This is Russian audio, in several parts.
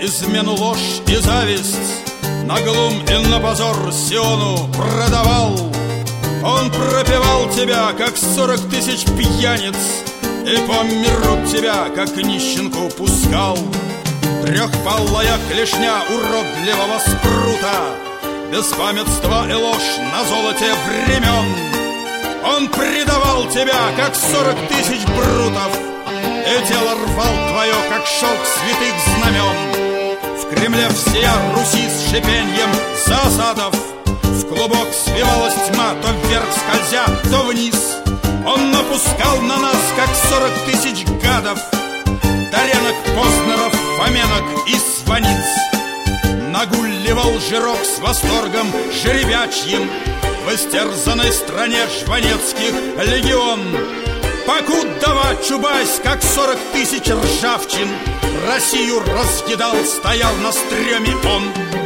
измену, ложь и зависть, на глум и на позор Сиону продавал. Он пропевал тебя, как 40 тысяч пьяниц, и по миру тебя, как нищенку, пускал. Трехпалая клешня уродливого спрута, беспамятство и ложь на золоте времен. Он предавал тебя, как 40 тысяч брутов, и тело рвал твое, как шелк святых знамен. В Кремле всея Руси с шипеньем засадов в клубок свивалась тьма, то вверх скользя, то вниз. Он напускал на нас, как 40 тысяч гадов, Даренок, Познеров, Фоменок и Сваниц. Нагуливал жирок с восторгом жеребячьим в истерзанной стране жванецких легион. Покудова Чубайс, как 40 тысяч ржавчин, Россию разъедал, стоял на стреме он.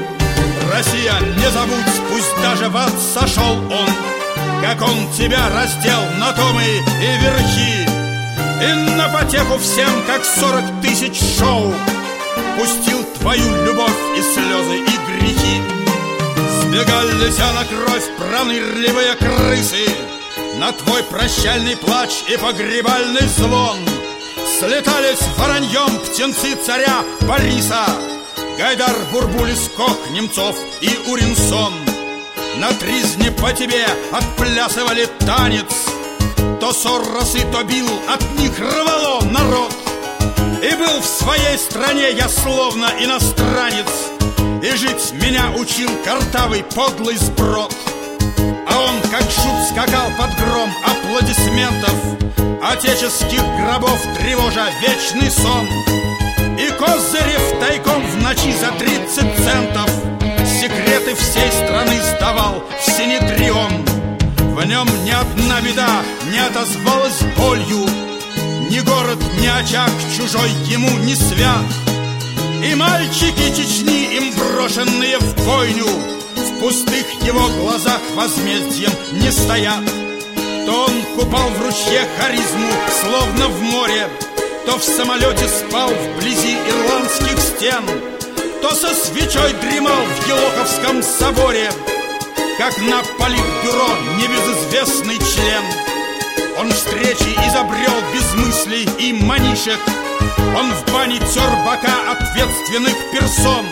Россия, не забудь, пусть даже в ад сошел он, как он тебя раздел на томы и верхи, и на потеху всем, как 40 тысяч шоу, пустил твою любовь и слезы и грехи. Сбегались на кровь пронырливые крысы, на твой прощальный плач и погребальный звон. Слетались вороньем птенцы царя Бориса, Гайдар, Бурбулис, Кох, Немцов и Уринсон. На тризне по тебе отплясывали танец, то Сорросы, то Билл, от них рвало народ. И был в своей стране я словно иностранец, и жить меня учил картавый подлый сброд. А он, как шут, скакал под гром аплодисментов, отеческих гробов тревожа вечный сон. И Козырев тайком в ночи за 30 центов секреты всей страны сдавал в Синедрион. В нем ни одна беда не отозвалась болью, ни город, ни очаг чужой ему не свят. И мальчики Чечни, им брошенные в бойню, в пустых его глазах возмездием не стоят. То он купал в ручье харизму, словно в море, то в самолете спал вблизи ирландских стен, то со свечой дремал в Елоховском соборе, как на политбюро небезызвестный член. Он встречи изобрел без мыслей и манишек, он в бане тер бока ответственных персон.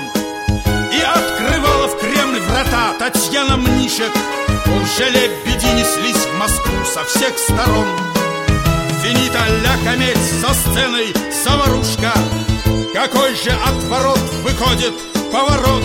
И открывала в Кремль врата Татьяна Мнишек, лжелебеди неслись в Москву со всех сторон. Финита ля кометь, со сценой заварушка, какой же отворот выходит поворот.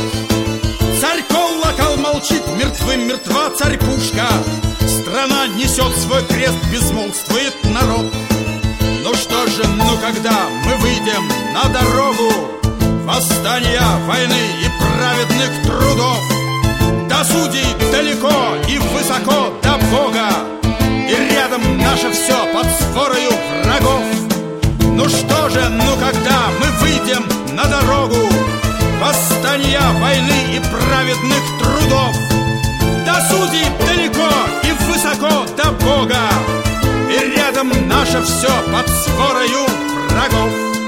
Царь-колокол молчит, мертвым мертва царь-пушка, страна несет свой крест, безмолвствует народ. Ну что же, ну когда мы выйдем на дорогу восстания, войны и праведных трудов, до судей далеко и высоко до Бога, и рядом наше все под сворою врагов. Ну что же, ну когда мы выйдем на дорогу восстания, войны и праведных трудов, до судей далеко и высоко до Бога, и рядом наше все под сворою врагов.